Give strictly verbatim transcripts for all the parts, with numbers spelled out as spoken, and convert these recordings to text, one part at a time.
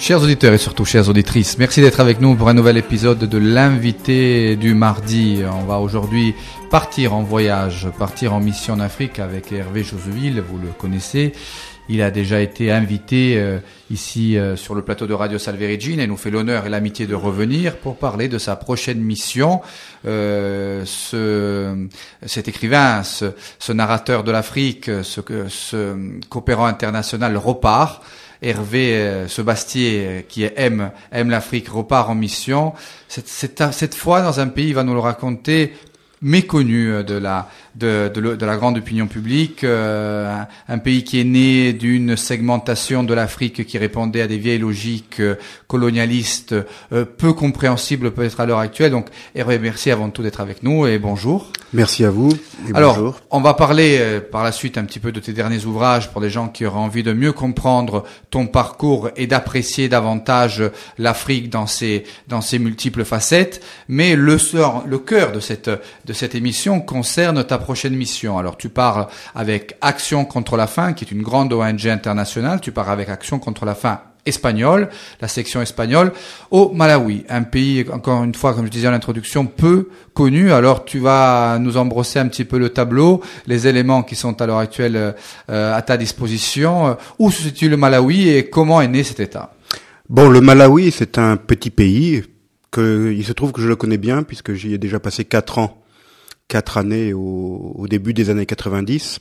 Chers auditeurs et surtout chères auditrices, merci d'être avec nous pour un nouvel épisode de l'invité du mardi. On va aujourd'hui partir en voyage, partir en mission en Afrique avec Hervé Joseville, vous le connaissez. Il a déjà été invité euh, ici euh, sur le plateau de Radio Salve Regina et nous fait l'honneur et l'amitié de revenir pour parler de sa prochaine mission. Euh, ce, cet écrivain, ce, ce narrateur de l'Afrique, ce, ce coopérant international repart. Hervé euh, Sebastier, euh, qui aime aime l'Afrique, repart en mission. Cette, cette, cette fois dans un pays, il va nous le raconter, méconnu de la de de, de la grande opinion publique, euh, un, un pays qui est né d'une segmentation de l'Afrique qui répondait à des vieilles logiques euh, colonialistes euh, peu compréhensibles peut-être à l'heure actuelle. Donc Hervé, merci avant tout d'être avec nous et bonjour. Merci à vous. Et Alors, bonjour. On va parler euh, par la suite un petit peu de tes derniers ouvrages pour les gens qui auraient envie de mieux comprendre ton parcours et d'apprécier davantage l'Afrique dans ses dans ses multiples facettes. Mais le sort, le cœur de cette de cette émission concerne ta prochaine mission. Alors, tu pars avec Action contre la faim, qui est une grande O N G internationale. Tu pars avec Action contre la faim espagnole, la section espagnole, au Malawi, un pays, encore une fois, comme je disais en introduction, peu connu. Alors, tu vas nous embrosser un petit peu le tableau, les éléments qui sont à l'heure actuelle euh, à ta disposition. Où se situe le Malawi et comment est né cet État? Bon, le Malawi, c'est un petit pays que il se trouve que je le connais bien puisque j'y ai déjà passé quatre ans, quatre années au, au début des années quatre-vingt-dix.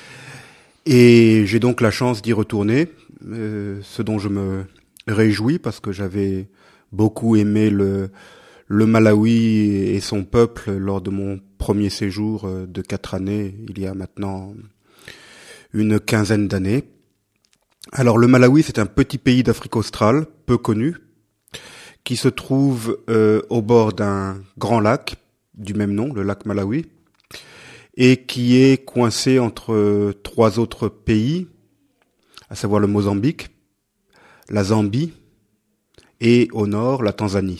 Et j'ai donc la chance d'y retourner, euh, ce dont je me réjouis parce que j'avais beaucoup aimé le, le Malawi et son peuple lors de mon premier séjour de quatre années, il y a maintenant une quinzaine d'années. Alors le Malawi, c'est un petit pays d'Afrique australe, peu connu, qui se trouve euh, au bord d'un grand lac du même nom, le lac Malawi, et qui est coincé entre euh, trois autres pays, à savoir le Mozambique, la Zambie et au nord la Tanzanie.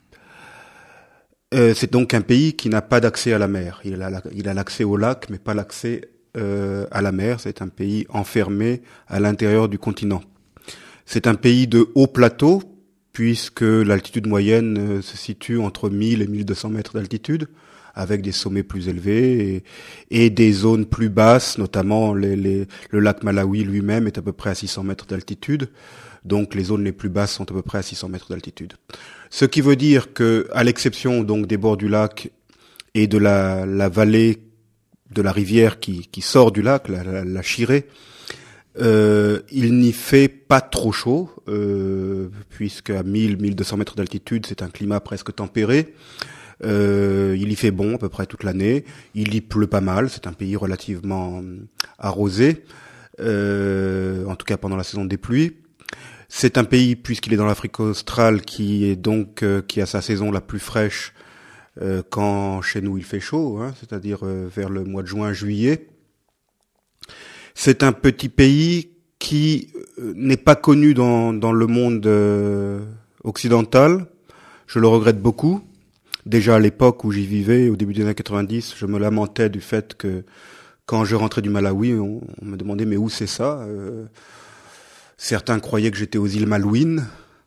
Euh, c'est donc un pays qui n'a pas d'accès à la mer. Il a, la, il a l'accès au lac, mais pas l'accès euh, à la mer. C'est un pays enfermé à l'intérieur du continent. C'est un pays de haut plateau, puisque l'altitude moyenne euh, se situe entre mille et mille deux cents mètres d'altitude, avec des sommets plus élevés et, et des zones plus basses, notamment les, les, le lac Malawi lui-même est à peu près à six cents mètres d'altitude, donc les zones les plus basses sont à peu près à six cents mètres d'altitude. Ce qui veut dire que, à l'exception donc des bords du lac et de la, la vallée de la rivière qui, qui sort du lac, la, la, la Chiré, euh, il n'y fait pas trop chaud, euh, puisque à mille à mille deux cents mètres d'altitude, c'est un climat presque tempéré. Euh, il y fait bon à peu près toute l'année. Il y pleut pas mal. C'est un pays relativement arrosé, euh, en tout cas pendant la saison des pluies. C'est un pays, puisqu'il est dans l'Afrique australe, qui est donc euh, qui a sa saison la plus fraîche euh, quand chez nous il fait chaud, hein, c'est-à-dire euh, vers le mois de juin-juillet. C'est un petit pays qui euh, n'est pas connu dans dans le monde euh, occidental. Je le regrette beaucoup. Déjà à l'époque où j'y vivais, au début des années quatre-vingt-dix, je me lamentais du fait que quand je rentrais du Malawi, on, on me demandait mais où c'est ça euh, Certains croyaient que j'étais aux îles Malouines,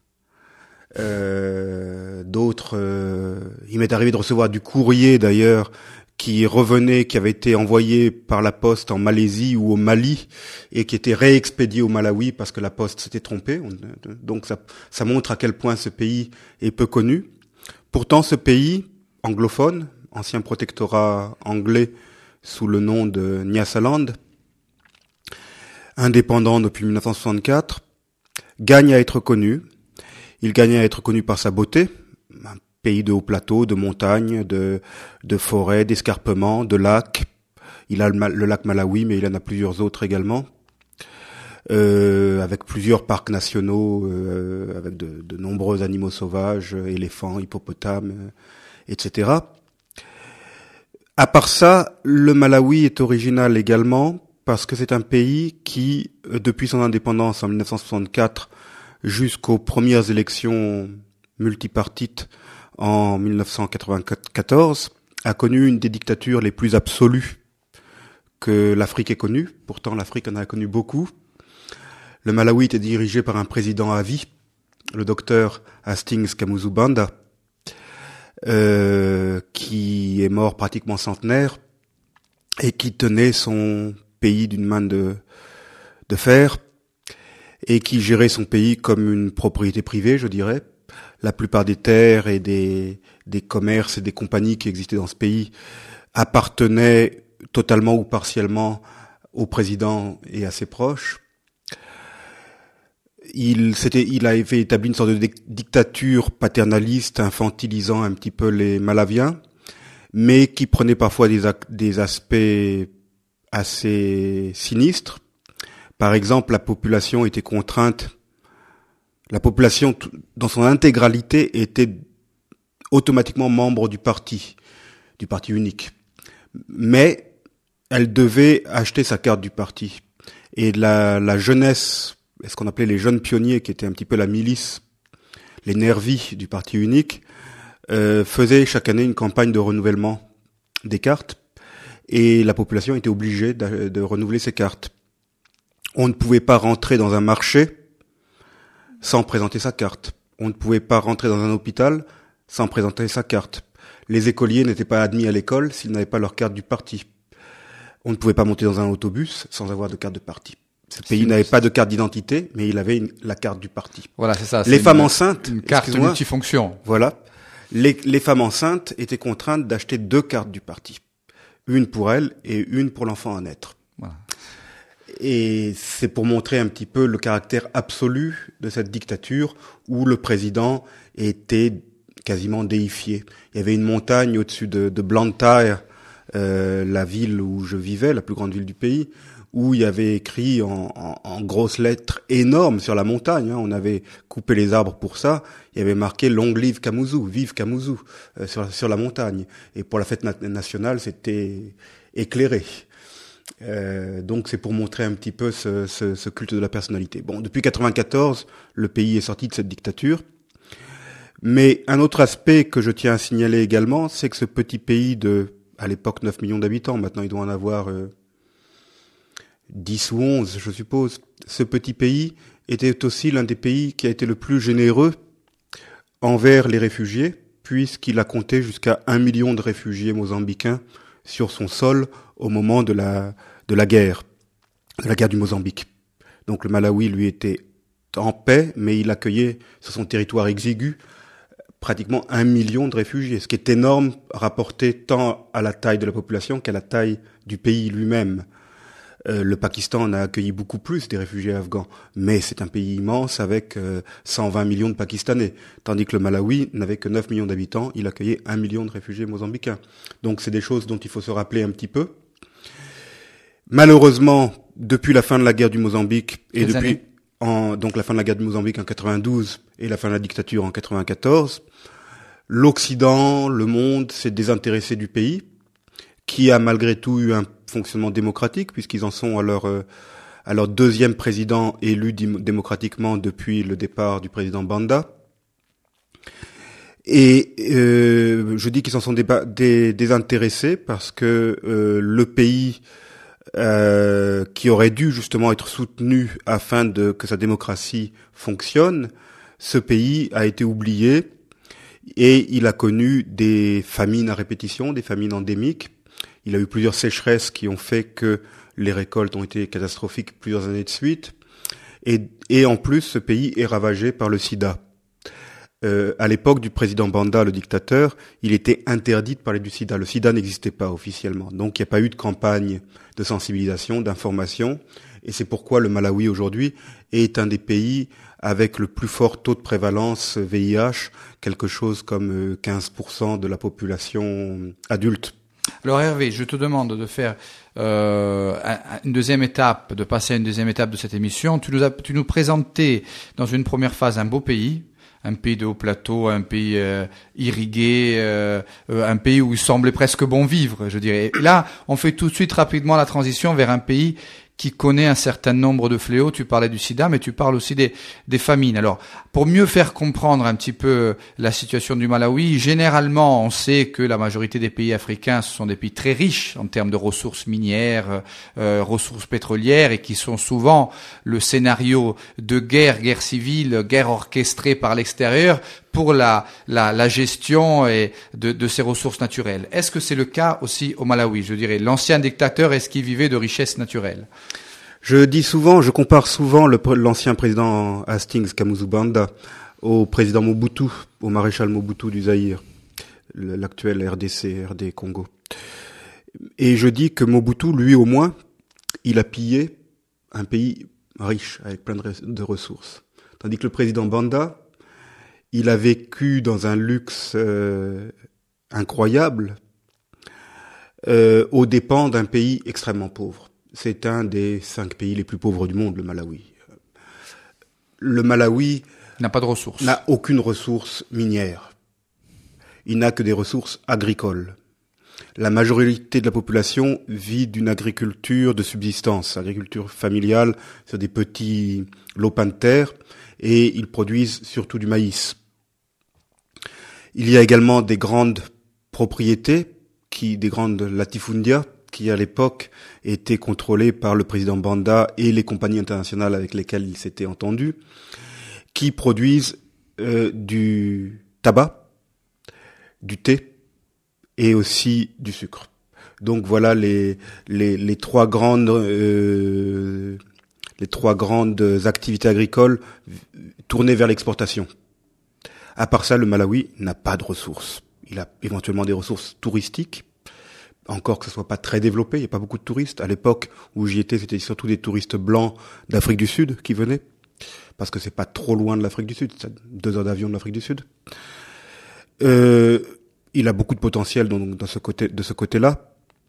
euh, d'autres, euh, il m'est arrivé de recevoir du courrier d'ailleurs qui revenait, qui avait été envoyé par la poste en Malaisie ou au Mali et qui était réexpédié au Malawi parce que la poste s'était trompée. Donc ça, ça montre à quel point ce pays est peu connu. Pourtant, ce pays anglophone, ancien protectorat anglais sous le nom de Nyasaland, indépendant depuis mille neuf cent soixante-quatre, gagne à être connu. Il gagne à être connu par sa beauté, un pays de haut plateau, de montagnes, de, de forêts, d'escarpements, de lacs. Il a le, le lac Malawi, mais il en a plusieurs autres également. Euh, avec plusieurs parcs nationaux, euh, avec de, de nombreux animaux sauvages, éléphants, hippopotames, euh, et cetera. À part ça, le Malawi est original également parce que c'est un pays qui, depuis son indépendance en mille neuf cent soixante-quatre jusqu'aux premières élections multipartites en mille neuf cent quatre-vingt-quatorze, a connu une des dictatures les plus absolues que l'Afrique ait connue. Pourtant, l'Afrique en a connu beaucoup. Le Malawi était dirigé par un président à vie, le docteur Hastings Kamuzu Banda, euh, qui est mort pratiquement centenaire et qui tenait son pays d'une main de, de fer et qui gérait son pays comme une propriété privée, je dirais. La plupart des terres et des, des commerces et des compagnies qui existaient dans ce pays appartenaient totalement ou partiellement au président et à ses proches. Il, c'était, il avait établi une sorte de dictature paternaliste, infantilisant un petit peu les Malawiens, mais qui prenait parfois des, des aspects assez sinistres. Par exemple, la population était contrainte, la population dans son intégralité était automatiquement membre du parti, du parti unique. Mais elle devait acheter sa carte du parti. Et la, la jeunesse, ce qu'on appelait les jeunes pionniers, qui étaient un petit peu la milice, les nervis du parti unique, euh, faisaient chaque année une campagne de renouvellement des cartes. Et la population était obligée de, de renouveler ses cartes. On ne pouvait pas rentrer dans un marché sans présenter sa carte. On ne pouvait pas rentrer dans un hôpital sans présenter sa carte. Les écoliers n'étaient pas admis à l'école s'ils n'avaient pas leur carte du parti. On ne pouvait pas monter dans un autobus sans avoir de carte de parti. Ce pays c'est n'avait une... pas de carte d'identité, mais il avait une, la carte du parti. Voilà, c'est ça. Les c'est femmes une, enceintes, une carte multifonction. Voilà. Les, les femmes enceintes étaient contraintes d'acheter deux cartes du parti. Une pour elles et une pour l'enfant à naître. Voilà. Et c'est pour montrer un petit peu le caractère absolu de cette dictature où le président était quasiment déifié. Il y avait une montagne au-dessus de, de Blantyre, euh, la ville où je vivais, la plus grande ville du pays, où il y avait écrit en, en, en grosses lettres énormes sur la montagne, hein, on avait coupé les arbres pour ça, il y avait marqué « Long live Kamuzu »,« Vive Kamuzu euh, » sur, sur la montagne. Et pour la fête na- nationale, c'était éclairé. Euh, donc c'est pour montrer un petit peu ce, ce, ce culte de la personnalité. Bon, depuis quatre-vingt-quatorze, le pays est sorti de cette dictature. Mais un autre aspect que je tiens à signaler également, c'est que ce petit pays de, à l'époque, neuf millions d'habitants, maintenant il doit en avoir euh, dix ou onze, je suppose. Ce petit pays était aussi l'un des pays qui a été le plus généreux envers les réfugiés, puisqu'il a compté jusqu'à un million de réfugiés mozambicains sur son sol au moment de la, de la guerre, de la guerre du Mozambique. Donc le Malawi, lui, était en paix, mais il accueillait sur son territoire exigu pratiquement un million de réfugiés, ce qui est énorme rapporté tant à la taille de la population qu'à la taille du pays lui-même. Euh, le Pakistan en a accueilli beaucoup plus des réfugiés afghans, mais c'est un pays immense avec euh, cent vingt millions de Pakistanais, tandis que le Malawi n'avait que neuf millions d'habitants, il accueillait un million de réfugiés mozambicains. Donc c'est des choses dont il faut se rappeler un petit peu. Malheureusement, depuis la fin de la guerre du Mozambique et Quelles depuis années en, donc la fin de la guerre du Mozambique en quatre-vingt-douze et la fin de la dictature en quatre-vingt-quatorze, l'Occident, le monde s'est désintéressé du pays, qui a malgré tout eu un fonctionnement démocratique, puisqu'ils en sont à leur, euh, à leur deuxième président élu dim- démocratiquement depuis le départ du président Banda. Et euh, je dis qu'ils s'en sont déba- dé- désintéressés parce que euh, le pays euh, qui aurait dû justement être soutenu afin de que sa démocratie fonctionne, ce pays a été oublié et il a connu des famines à répétition, des famines endémiques. Il a eu plusieurs sécheresses qui ont fait que les récoltes ont été catastrophiques plusieurs années de suite. Et, et en plus, ce pays est ravagé par le sida. Euh, à l'époque du président Banda, le dictateur, il était interdit de parler du sida. Le sida n'existait pas officiellement. Donc il n'y a pas eu de campagne de sensibilisation, d'information. Et c'est pourquoi le Malawi aujourd'hui est un des pays avec le plus fort taux de prévalence V I H, quelque chose comme quinze pour cent de la population adulte. Alors Hervé, je te demande de faire euh, une deuxième étape, de passer à une deuxième étape de cette émission. Tu nous as, tu nous présentais dans une première phase un beau pays, un pays de haut plateau, un pays euh, irrigué, euh, euh, un pays où il semblait presque bon vivre, je dirais. Et là, on fait tout de suite rapidement la transition vers un pays qui connaît un certain nombre de fléaux. Tu parlais du sida, mais tu parles aussi des, des famines. Alors, pour mieux faire comprendre un petit peu la situation du Malawi, généralement, on sait que la majorité des pays africains, ce sont des pays très riches en termes de ressources minières, euh, ressources pétrolières, et qui sont souvent le scénario de guerre, guerre civile, guerre orchestrée par l'extérieur, pour la, la, la gestion et de, de ces ressources naturelles. Est-ce que c'est le cas aussi au Malawi? Je dirais, l'ancien dictateur, est-ce qu'il vivait de richesses naturelles? Je dis souvent, je compare souvent le, l'ancien président Hastings Kamuzu Banda au président Mobutu, au maréchal Mobutu du Zaïre, l'actuel R D C, R D Congo. Et je dis que Mobutu, lui au moins, il a pillé un pays riche, avec plein de, de ressources. Tandis que le président Banda, il a vécu dans un luxe euh, incroyable euh, aux dépens d'un pays extrêmement pauvre. C'est un des cinq pays les plus pauvres du monde, le Malawi. Le Malawi n'a pas de ressources. N'a aucune ressource minière. Il n'a que des ressources agricoles. La majorité de la population vit d'une agriculture de subsistance, agriculture familiale sur des petits lopins de terre, et ils produisent surtout du maïs. Il y a également des grandes propriétés, qui, des grandes latifundia, qui à l'époque étaient contrôlées par le président Banda et les compagnies internationales avec lesquelles il s'était entendu, qui produisent euh, du tabac, du thé et aussi du sucre. Donc voilà les les, les trois grandes euh, les trois grandes activités agricoles tournées vers l'exportation. À part ça, le Malawi n'a pas de ressources. Il a éventuellement des ressources touristiques, encore que ce soit pas très développé, il n'y a pas beaucoup de touristes. À l'époque où j'y étais, c'était surtout des touristes blancs d'Afrique du Sud qui venaient, parce que c'est pas trop loin de l'Afrique du Sud, c'est deux heures d'avion de l'Afrique du Sud. Euh, il a beaucoup de potentiel donc, dans ce côté, de ce côté-là.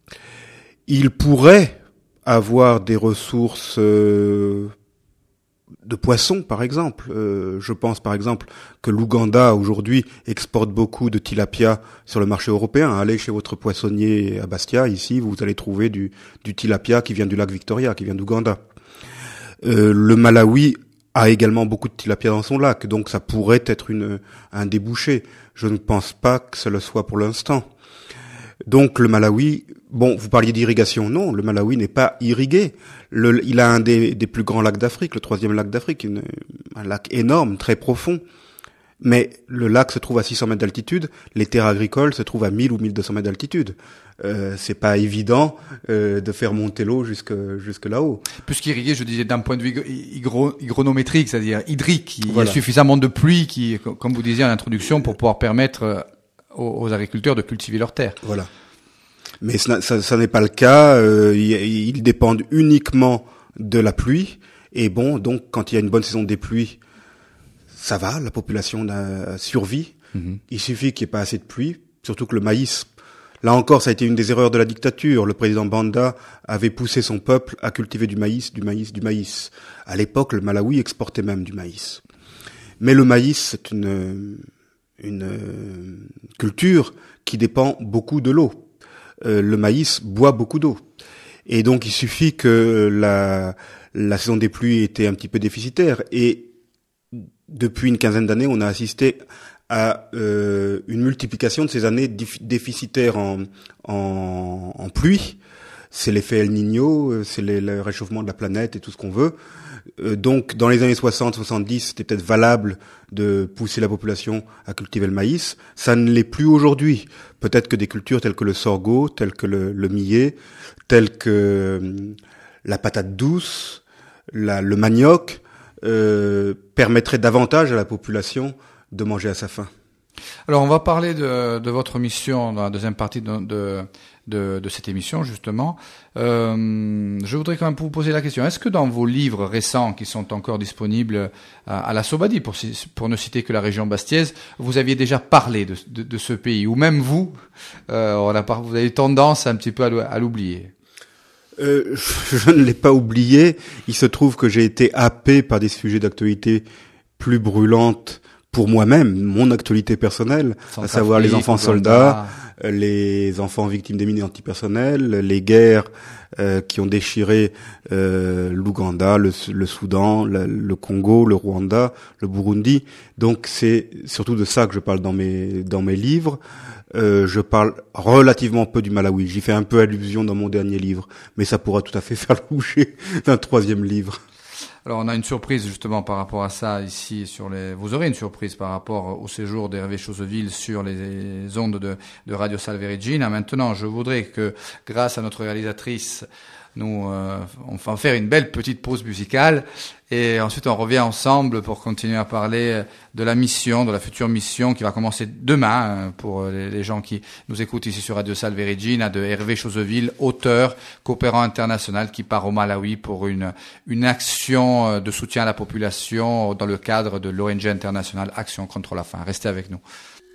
Il pourrait avoir des ressources euh, de poissons, par exemple. Euh, je pense, par exemple, que l'Ouganda, aujourd'hui, exporte beaucoup de tilapia sur le marché européen. Allez chez votre poissonnier à Bastia, ici, vous allez trouver du, du tilapia qui vient du lac Victoria, qui vient d'Ouganda. Euh, le Malawi a également beaucoup de tilapia dans son lac, donc ça pourrait être une, un débouché. Je ne pense pas que ce le soit pour l'instant. Donc le Malawi, bon, vous parliez d'irrigation, non, le Malawi n'est pas irrigué. Le, il a un des, des plus grands lacs d'Afrique, le troisième lac d'Afrique, une, un lac énorme, très profond. Mais le lac se trouve à six cents mètres d'altitude, les terres agricoles se trouvent à mille ou mille deux cents mètres d'altitude. Euh, c'est pas évident euh, de faire monter l'eau jusque jusque là-haut. Plus qu'irrigué, je disais d'un point de vue hygro, hygronométrique, c'est-à-dire hydrique, il voilà. y a suffisamment de pluie qui, comme vous disiez en introduction, pour pouvoir permettre aux, aux agriculteurs de cultiver leurs terres. Voilà. Mais ça, ça, ça n'est pas le cas. Euh, ils, ils dépendent uniquement de la pluie. Et bon, donc quand il y a une bonne saison des pluies, ça va, la population a survie. Mm-hmm. Il suffit qu'il n'y ait pas assez de pluie, surtout que le maïs. Là encore, ça a été une des erreurs de la dictature. Le président Banda avait poussé son peuple à cultiver du maïs, du maïs, du maïs. À l'époque, le Malawi exportait même du maïs. Mais le maïs, c'est une, une culture qui dépend beaucoup de l'eau. Euh, le maïs boit beaucoup d'eau. Et donc, il suffit que la, la saison des pluies était un petit peu déficitaire. Et depuis une quinzaine d'années, on a assisté à euh, une multiplication de ces années dif- déficitaires en, en, en pluie. C'est l'effet El Niño, c'est les, le réchauffement de la planète et tout ce qu'on veut. Euh, donc, dans les années soixante soixante-dix, c'était peut-être valable de pousser la population à cultiver le maïs. Ça ne l'est plus aujourd'hui. Peut-être que des cultures telles que le sorgho, telles que le, le millet, telles que euh, la patate douce, la, le manioc, euh, permettraient davantage à la population de manger à sa faim. Alors, on va parler de, de votre mission dans la deuxième partie de, de, de, de cette émission, justement. Euh, je voudrais quand même vous poser la question. Est-ce que dans vos livres récents qui sont encore disponibles à, à la Sobadi, pour, pour ne citer que la région bastiaise, vous aviez déjà parlé de, de, de ce pays, ou même vous, euh, on a, vous avez tendance un petit peu à l'oublier? Euh, je ne l'ai pas oublié. Il se trouve que j'ai été happé par des sujets d'actualité plus brûlantes pour moi-même, mon actualité personnelle, à savoir les enfants soldats, les enfants victimes des mines antipersonnelles, les guerres euh, qui ont déchiré euh, l'Ouganda, le, le Soudan, le, le Congo, le Rwanda, le Burundi. Donc c'est surtout de ça que je parle dans mes dans mes livres. Euh, je parle relativement peu du Malawi. J'y fais un peu allusion dans mon dernier livre, mais ça pourra tout à fait faire l'objet d'un troisième livre. Alors on a une surprise justement par rapport à ça ici sur les. Vous aurez une surprise par rapport au séjour d'Hervé Choseville sur les ondes de, de Radio Salve Regina. Maintenant, je voudrais que, grâce à notre réalisatrice, nous euh, on va faire une belle petite pause musicale et ensuite on revient ensemble pour continuer à parler de la mission, de la future mission qui va commencer demain pour les, les gens qui nous écoutent ici sur Radio Salve Regina, de Hervé Choseville, auteur, coopérant international qui part au Malawi pour une une action de soutien à la population dans le cadre de l'O N G internationale Action contre la faim. Restez avec nous.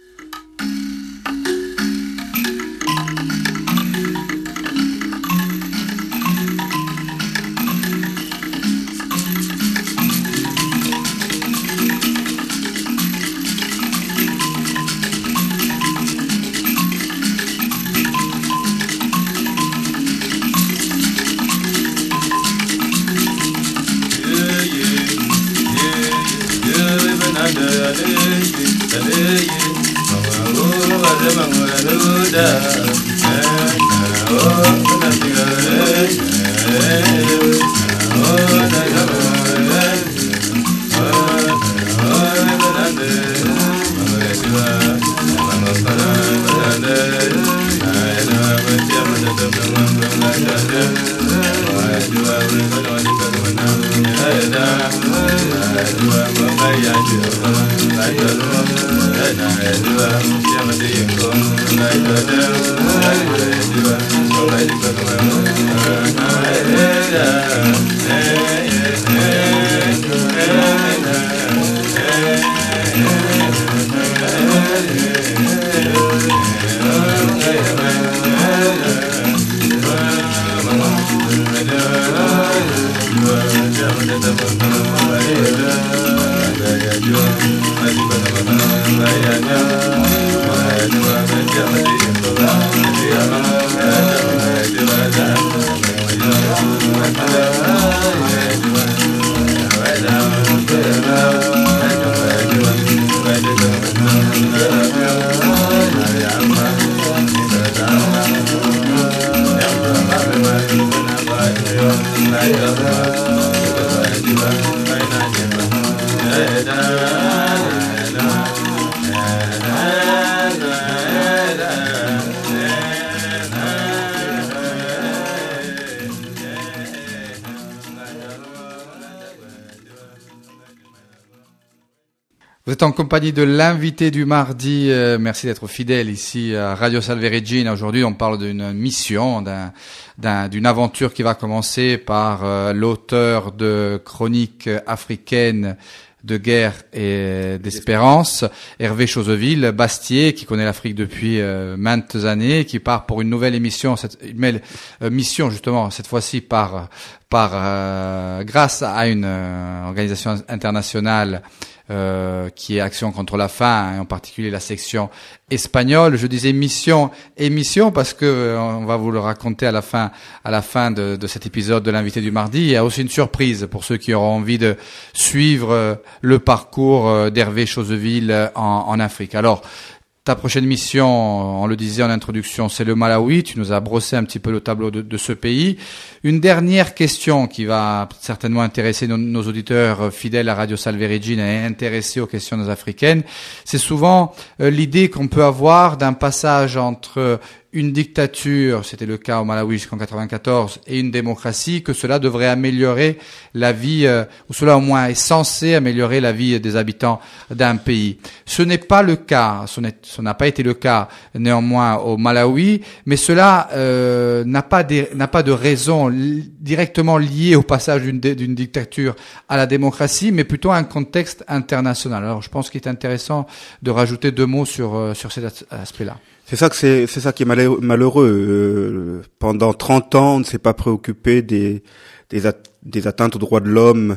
Vous êtes en compagnie de l'invité du mardi. Euh, merci d'être fidèle ici à Radio Salve Regina. Aujourd'hui, on parle d'une mission, d'un, d'un, d'une aventure qui va commencer par euh, l'auteur de chroniques africaines de guerre et d'espérance, Hervé Choseville, Bastier, qui connaît l'Afrique depuis euh, maintes années, qui part pour une nouvelle émission, cette une euh, mission justement cette fois-ci par par euh, grâce à une euh, organisation internationale euh, qui est Action contre la faim, et en particulier la section espagnole. Je disais mission et mission parce que euh, on va vous le raconter à la fin à la fin de, de cet épisode de l'invité du mardi. Il y a aussi une surprise pour ceux qui auront envie de suivre euh, le parcours euh, d'Hervé Choseville en, en Afrique. Alors, ta prochaine mission, on le disait en introduction, c'est le Malawi. Tu nous as brossé un petit peu le tableau de, de ce pays. Une dernière question qui va certainement intéresser nos, nos auditeurs fidèles à Radio Salve Regina et intéressés aux questions africaines. C'est souvent euh, l'idée qu'on peut avoir d'un passage entre une dictature, c'était le cas au Malawi jusqu'en quatre-vingt-quatorze, et une démocratie, que cela devrait améliorer la vie, euh, ou cela au moins est censé améliorer la vie des habitants d'un pays. Ce n'est pas le cas, ce, n'est, ce n'a pas été le cas néanmoins au Malawi, mais cela euh, n'a pas des, n'a pas de raison li- directement liée au passage d'une, d'une dictature à la démocratie, mais plutôt un contexte international. Alors je pense qu'il est intéressant de rajouter deux mots sur, euh, sur cet aspect-là. C'est ça que c'est, c'est ça qui est malheureux. Euh, pendant trente ans, on ne s'est pas préoccupé des, des, at- des atteintes aux droits de l'homme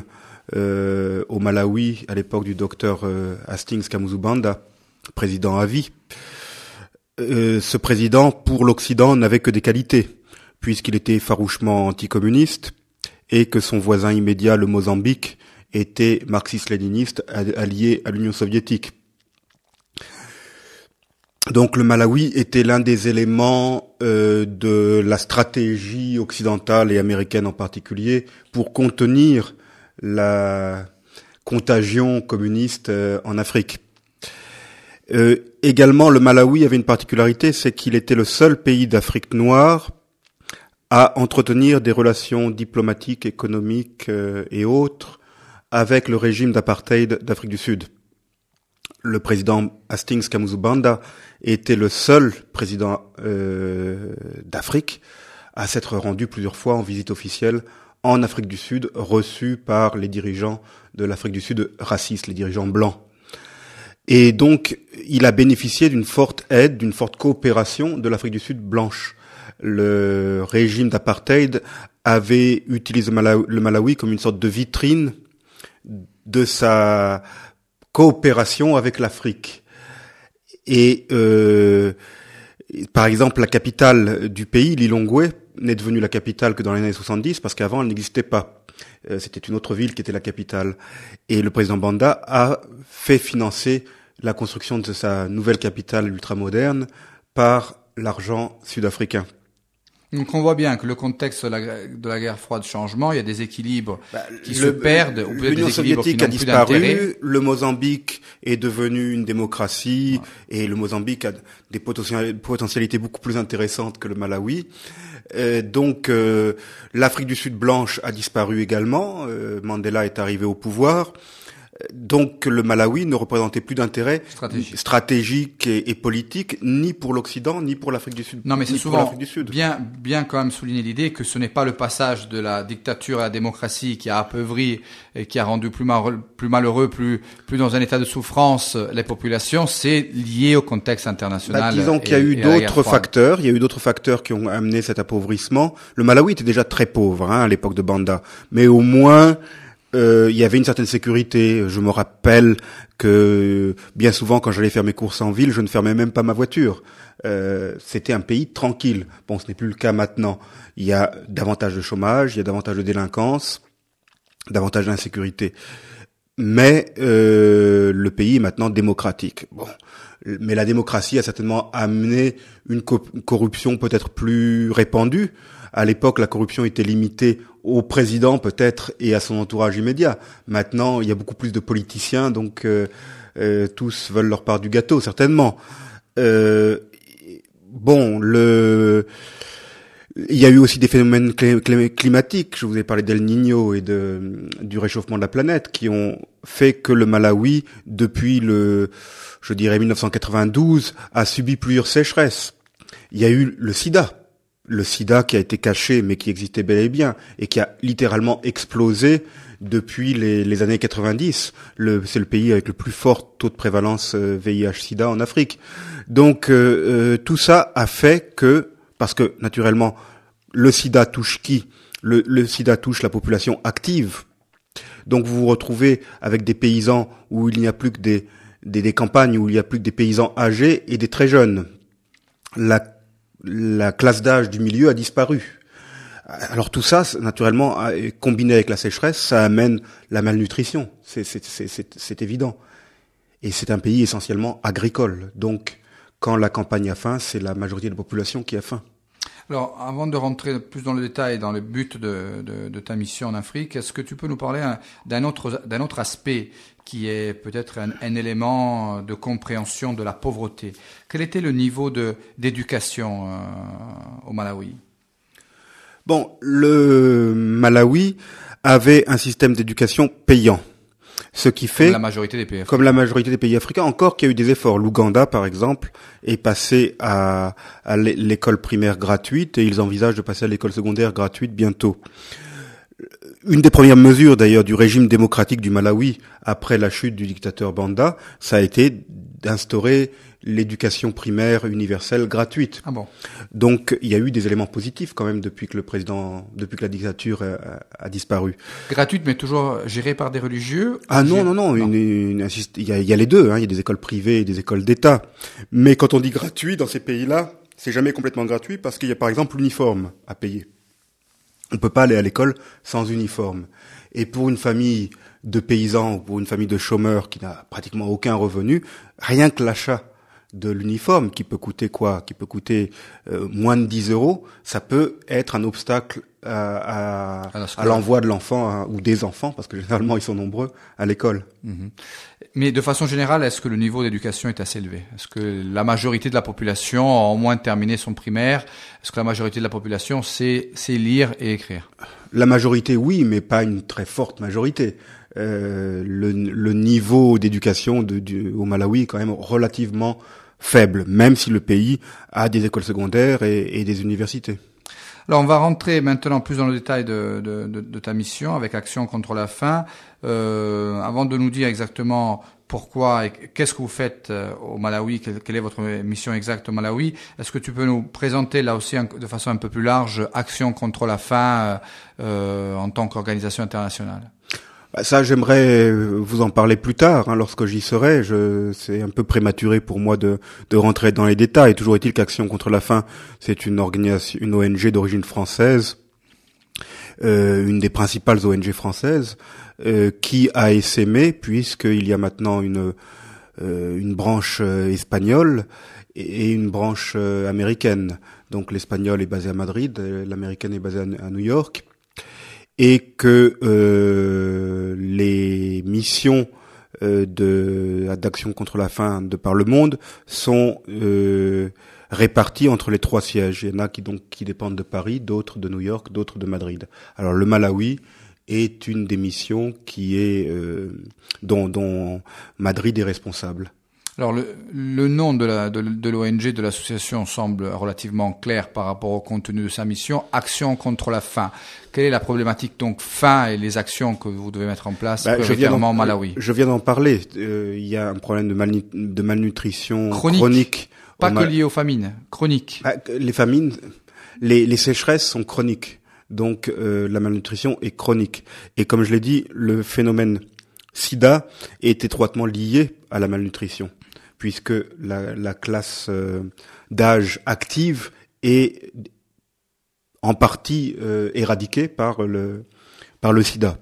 euh, au Malawi à l'époque du docteur euh, Hastings Kamuzu Banda, président à vie. Euh, ce président, pour l'Occident, n'avait que des qualités, puisqu'il était farouchement anticommuniste et que son voisin immédiat, le Mozambique, était marxiste-léniniste allié à l'Union soviétique. Donc le Malawi était l'un des éléments euh, de la stratégie occidentale et américaine en particulier pour contenir la contagion communiste euh, en Afrique. Euh, également, le Malawi avait une particularité, c'est qu'il était le seul pays d'Afrique noire à entretenir des relations diplomatiques, économiques euh, et autres avec le régime d'apartheid d'Afrique du Sud. Le président Hastings Kamuzu Banda était le seul président euh, d'Afrique à s'être rendu plusieurs fois en visite officielle en Afrique du Sud, reçu par les dirigeants de l'Afrique du Sud racistes, les dirigeants blancs. Et donc, il a bénéficié d'une forte aide, d'une forte coopération de l'Afrique du Sud blanche. Le régime d'apartheid avait utilisé le Malawi, le Malawi comme une sorte de vitrine de sa coopération avec l'Afrique. Et euh, par exemple, la capitale du pays, Lilongwe, n'est devenue la capitale que dans les années soixante-dix, parce qu'avant, elle n'existait pas. Euh, c'était une autre ville qui était la capitale. Et le président Banda a fait financer la construction de sa nouvelle capitale ultramoderne par l'argent sud-africain. Donc on voit bien que le contexte de la, de la guerre froide changement, il y a des équilibres bah, qui le, se perdent, ou peut-être l'Union des équilibres soviétique qui a n'ont plus disparu, d'intérêt. Le Mozambique est devenu une démocratie, ouais. Et le Mozambique a des potentialités beaucoup plus intéressantes que le Malawi. Euh, donc euh, l'Afrique du Sud blanche a disparu également, euh, Mandela est arrivé au pouvoir. Donc le Malawi ne représentait plus d'intérêt stratégique, stratégique et, et politique, ni pour l'Occident, ni pour l'Afrique du Sud. Non, mais c'est souvent bien, bien quand même souligner l'idée que ce n'est pas le passage de la dictature à la démocratie qui a appauvri et qui a rendu plus, mal, plus malheureux, plus, plus dans un état de souffrance les populations, c'est lié au contexte international. Bah, disons qu'il y a eu d'autres facteurs, il y a eu d'autres facteurs qui ont amené cet appauvrissement. Le Malawi était déjà très pauvre hein, à l'époque de Banda, mais au moins Euh, il y avait une certaine sécurité. Je me rappelle que bien souvent, quand j'allais faire mes courses en ville, je ne fermais même pas ma voiture. Euh, c'était un pays tranquille. Bon, ce n'est plus le cas maintenant. Il y a davantage de chômage, il y a davantage de délinquance, davantage d'insécurité. Mais euh, le pays est maintenant démocratique. Bon, mais la démocratie a certainement amené une co- corruption peut-être plus répandue. À l'époque, la corruption était limitée au président peut-être et à son entourage immédiat. Maintenant, il y a beaucoup plus de politiciens, donc euh, euh, tous veulent leur part du gâteau, certainement. Euh, bon, le, il y a eu aussi des phénomènes climatiques. Je vous ai parlé d'El Niño et de du réchauffement de la planète qui ont fait que le Malawi, depuis le, je dirais mille neuf cent quatre-vingt-douze, a subi plusieurs sécheresses. Il y a eu le sida. Le sida qui a été caché mais qui existait bel et bien et qui a littéralement explosé depuis les, les années quatre-vingt-dix. Le, c'est le pays avec le plus fort taux de prévalence euh, V I H sida en Afrique. Donc euh, euh, tout ça a fait que, parce que naturellement le sida touche qui ? le, le sida touche la population active. Donc vous vous retrouvez avec des paysans où il n'y a plus que des, des, des campagnes, où il n'y a plus que des paysans âgés et des très jeunes. La La classe d'âge du milieu a disparu. Alors tout ça, naturellement, combiné avec la sécheresse, ça amène la malnutrition. C'est, c'est, c'est, c'est, c'est évident. Et c'est un pays essentiellement agricole. Donc, quand la campagne a faim, c'est la majorité de la population qui a faim. Alors, avant de rentrer plus dans le détail, dans le but de, de, de ta mission en Afrique, est-ce que tu peux nous parler d'un autre, d'un autre aspect qui est peut-être un, un élément de compréhension de la pauvreté? Quel était le niveau de, d'éducation euh, au Malawi? Bon, le Malawi avait un système d'éducation payant. Ce qui fait, comme la majorité des pays africains. Comme la majorité des pays africains, encore qu'il y a eu des efforts. L'Ouganda, par exemple, est passé à, à l'école primaire gratuite et ils envisagent de passer à l'école secondaire gratuite bientôt. une des premières mesures d'ailleurs du régime démocratique du Malawi après la chute du dictateur Banda, ça a été d'instaurer l'éducation primaire universelle gratuite. Ah bon. Donc il y a eu des éléments positifs quand même depuis que le président, depuis que la dictature a, a disparu. Gratuite, mais toujours gérée par des religieux. Ah non non non, non. Une, une, une, il y a, il y a les deux. Hein. Il y a des écoles privées et des écoles d'État. Mais quand on dit gratuit dans ces pays-là, c'est jamais complètement gratuit parce qu'il y a par exemple l'uniforme à payer. On peut pas aller à l'école sans uniforme. Et pour une famille de paysans ou pour une famille de chômeurs qui n'a pratiquement aucun revenu, rien que l'achat de l'uniforme qui peut coûter quoi, qui peut coûter euh, moins de dix euros, ça peut être un obstacle à, à, à, à l'envoi de l'enfant à, ou des enfants, parce que généralement ils sont nombreux, à l'école. Mmh. Mais de façon générale, est-ce que le niveau d'éducation est assez élevé? Est-ce que la majorité de la population a au moins terminé son primaire? Est-ce que la majorité de la population sait, sait lire et écrire? La majorité, oui, mais pas une très forte majorité. Euh, le, le niveau d'éducation de, du, au Malawi est quand même relativement faible, même si le pays a des écoles secondaires et, et des universités. Alors, on va rentrer maintenant plus dans le détail de, de, de, de ta mission avec Action contre la faim. Euh, avant de nous dire exactement pourquoi et qu'est-ce que vous faites au Malawi, quelle, quelle est votre mission exacte au Malawi, est-ce que tu peux nous présenter là aussi de façon un peu plus large Action contre la faim euh, en tant qu'organisation internationale? Ça, j'aimerais vous en parler plus tard, hein, lorsque j'y serai. Je, c'est un peu prématuré pour moi de, de rentrer dans les détails. Toujours est-il qu'Action contre la faim, c'est une organisation, une O N G d'origine française, euh, une des principales O N G françaises, euh, qui a essaimé, puisqu'il y a maintenant une, euh, une branche euh, espagnole et une branche euh, américaine. Donc l'espagnol est basé à Madrid, l'américaine est basée à, à New York. Et que euh, les missions euh, de d'action contre la faim de par le monde sont euh, réparties entre les trois sièges. Il y en a qui donc qui dépendent de Paris, d'autres de New York, d'autres de Madrid. Alors le Malawi est une des missions qui est euh, dont, dont Madrid est responsable. Alors le, le nom de la de, de l'O N G, de l'association, semble relativement clair par rapport au contenu de sa mission. Action contre la faim. Quelle est la problématique donc faim et les actions que vous devez mettre en place bah, prioritairement au Malawi? Je viens d'en parler. Euh, il y a un problème de, malnu- de malnutrition chronique. chronique Pas que lié aux famines, chronique. Bah, les famines, les, les sécheresses sont chroniques. Donc euh, la malnutrition est chronique. Et comme je l'ai dit, le phénomène SIDA est étroitement lié à la malnutrition, puisque la, la classe euh, d'âge active est en partie euh, éradiquée par le par le SIDA.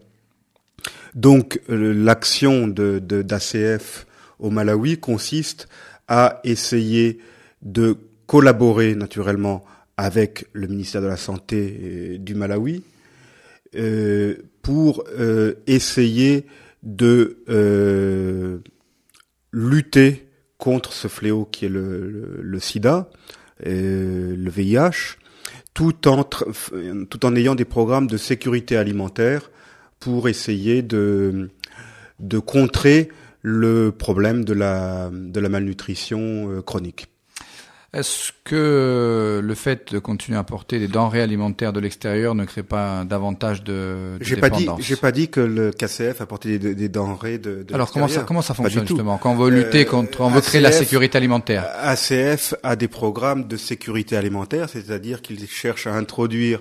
Donc euh, l'action de, de d'A C F au Malawi consiste à essayer de collaborer naturellement avec le ministère de la Santé euh, du Malawi euh, pour euh, essayer de euh, lutter contre ce fléau qui est le, le, le sida, euh, le V I H, tout en, tout en ayant des programmes de sécurité alimentaire pour essayer de, de contrer le problème de la, de la malnutrition chronique. Est-ce que le fait de continuer à importer des denrées alimentaires de l'extérieur ne crée pas davantage de, de j'ai dépendance? Pas dit, j'ai pas dit que le K C F apportait des, des denrées de, de Alors comment ça, comment ça fonctionne justement quand on veut lutter euh, contre, on veut A C F, créer la sécurité alimentaire? A C F a des programmes de sécurité alimentaire, c'est-à-dire qu'ils cherchent à introduire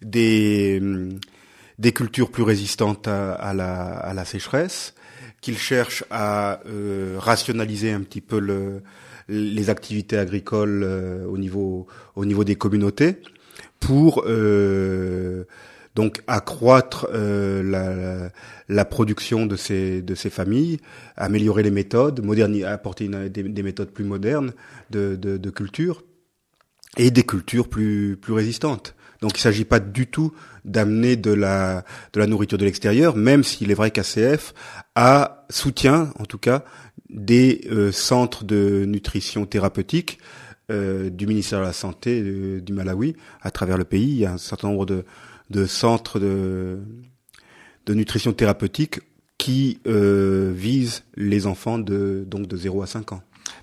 des des cultures plus résistantes à, à la à la sécheresse, qu'ils cherchent à euh, rationaliser un petit peu le les activités agricoles euh, au niveau au niveau des communautés pour euh, donc accroître euh, la, la la production de ces de ces familles, améliorer les méthodes, moderniser, apporter une, des, des méthodes plus modernes de, de de culture et des cultures plus plus résistantes. Donc il s'agit pas du tout d'amener de la de la nourriture de l'extérieur, même s'il est vrai qu'A C F a soutient en tout cas des euh, centres de nutrition thérapeutique euh, du ministère de la Santé euh, du Malawi à travers le pays. Il y a un certain nombre de, de centres de, de nutrition thérapeutique qui euh, visent les enfants de donc de zéro à cinq ans.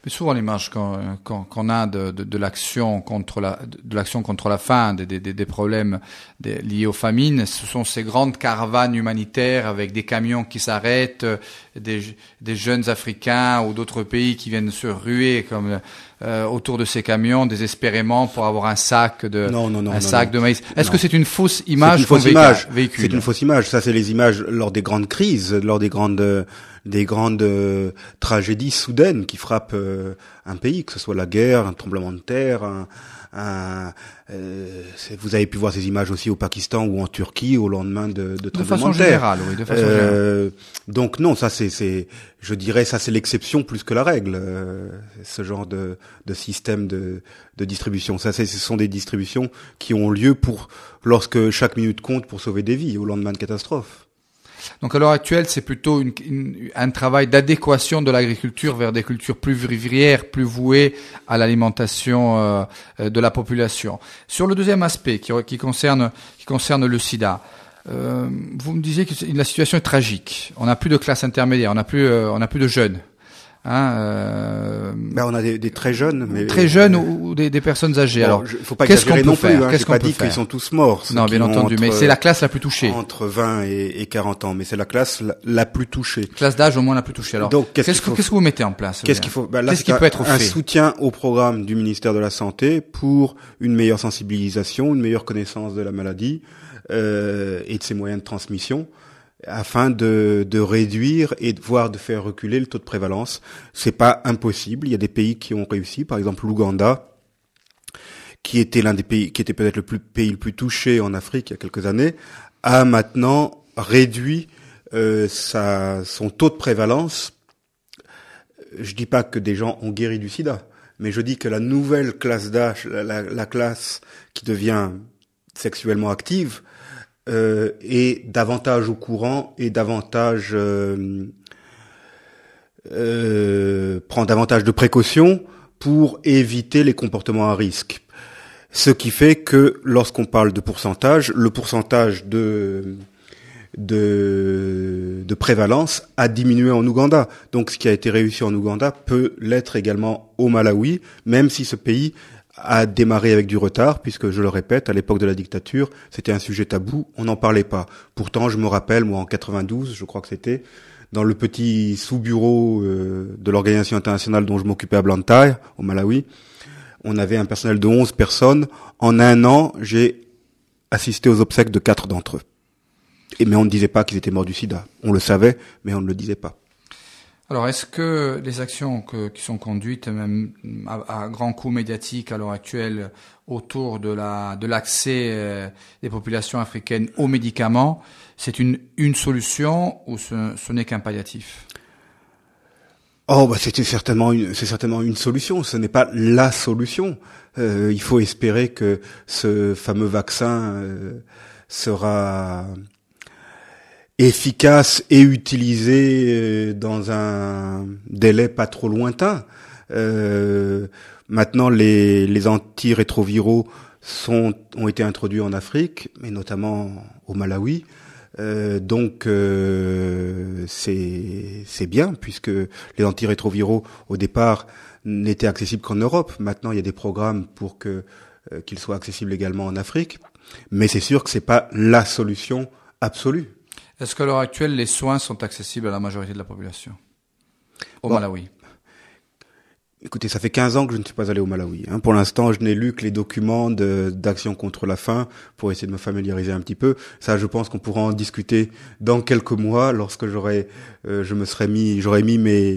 Mais souvent l'image qu'on, qu'on, qu'on a de, de, de l'action contre la de l'action contre la faim, des, des, des problèmes des, liés aux famines, ce sont ces grandes caravanes humanitaires avec des camions qui s'arrêtent, des, des jeunes Africains ou d'autres pays qui viennent se ruer comme euh, autour de ces camions désespérément pour avoir un sac de non, non, non, un non, sac non. de maïs. Est-ce non. que c'est une fausse image c'est une fausse qu'on image. véhicule? C'est une fausse image. Ça, c'est les images lors des grandes crises, lors des grandes des grandes euh, tragédies soudaines qui frappent euh, un pays, que ce soit la guerre, un tremblement de terre, un, un euh, vous avez pu voir ces images aussi au Pakistan ou en Turquie au lendemain de, de tremblements de terre. Générale, oui, de façon euh, générale. Donc non, ça c'est, c'est, je dirais, ça c'est l'exception plus que la règle. Euh, ce genre de, de système de, de distribution, ça c'est, ce sont des distributions qui ont lieu pour lorsque chaque minute compte pour sauver des vies au lendemain de catastrophes. Donc à l'heure actuelle, c'est plutôt une, une, un travail d'adéquation de l'agriculture vers des cultures plus vivrières, plus vouées à l'alimentation euh, de la population. Sur le deuxième aspect qui, qui concerne qui concerne le sida, euh, vous me disiez que la situation est tragique. On n'a plus de classe intermédiaire, on n'a plus euh, on n'a plus de jeunes. Hein, euh, ben on a des, des très jeunes, mais très jeunes ou, ou des, des personnes âgées. Bon, alors, je, faut pas qu'est-ce qu'on peut non plus. faire Hein, Qu'est-ce j'ai qu'on pas peut dit faire qu'ils sont tous morts. Non, bien entendu, entre, mais c'est la classe la plus touchée. Entre vingt et, et quarante ans, mais c'est la classe la, la plus touchée. Classe d'âge au moins la plus touchée. Alors, donc qu'est-ce, qu'est-ce, qu'il faut, qu'est-ce que vous mettez en place Qu'est-ce qu'il faut ben là, Qu'est-ce qui un, peut être un fait soutien au programme du ministère de la Santé pour une meilleure sensibilisation, une meilleure connaissance de la maladie euh, et de ses moyens de transmission, afin de, de réduire et de voire de faire reculer le taux de prévalence. C'est pas impossible. Il y a des pays qui ont réussi, par exemple l'Ouganda, qui était l'un des pays, qui était peut-être le plus, pays le plus touché en Afrique il y a quelques années, a maintenant réduit euh, sa, son taux de prévalence. Je dis pas que des gens ont guéri du sida, mais je dis que la nouvelle classe d'âge, la, la, la classe qui devient sexuellement active, Euh, et davantage au courant et davantage euh, euh, prend davantage de précautions pour éviter les comportements à risque. Ce qui fait que lorsqu'on parle de pourcentage, le pourcentage de de, de prévalence a diminué en Ouganda. Donc ce qui a été réussi en Ouganda peut l'être également au Malawi, même si ce pays a démarré avec du retard, puisque, je le répète, à l'époque de la dictature, c'était un sujet tabou, on n'en parlait pas. Pourtant, je me rappelle, moi, en quatre-vingt-douze, je crois que c'était, dans le petit sous-bureau euh, de l'organisation internationale dont je m'occupais à Blantyre, au Malawi, on avait un personnel de onze personnes. En un an, j'ai assisté aux obsèques de quatre d'entre eux. Et, mais on ne disait pas qu'ils étaient morts du sida. On le savait, mais on ne le disait pas. Alors, est-ce que les actions que, qui sont conduites, même à, à grands coups médiatiques à l'heure actuelle, autour de la de l'accès euh, des populations africaines aux médicaments, c'est une une solution ou ce, ce n'est qu'un palliatif? Oh, bah c'est certainement une, c'est certainement une solution. Ce n'est pas la solution. Euh, il faut espérer que ce fameux vaccin euh, sera efficace et utilisé dans un délai pas trop lointain. Euh, maintenant, les, les antirétroviraux sont, ont été introduits en Afrique, mais notamment au Malawi. Euh, donc, euh, c'est, c'est bien, puisque les antirétroviraux, au départ, n'étaient accessibles qu'en Europe. Maintenant, il y a des programmes pour que euh, qu'ils soient accessibles également en Afrique. Mais c'est sûr que c'est pas la solution absolue. Est-ce qu'à l'heure actuelle, les soins sont accessibles à la majorité de la population au bon, Malawi? Écoutez, ça fait quinze ans que je ne suis pas allé au Malawi. Hein. Pour l'instant, je n'ai lu que les documents de, d'action contre la faim pour essayer de me familiariser un petit peu. Ça, je pense qu'on pourra en discuter dans quelques mois lorsque j'aurai, euh, je me serai mis, j'aurais mis mes,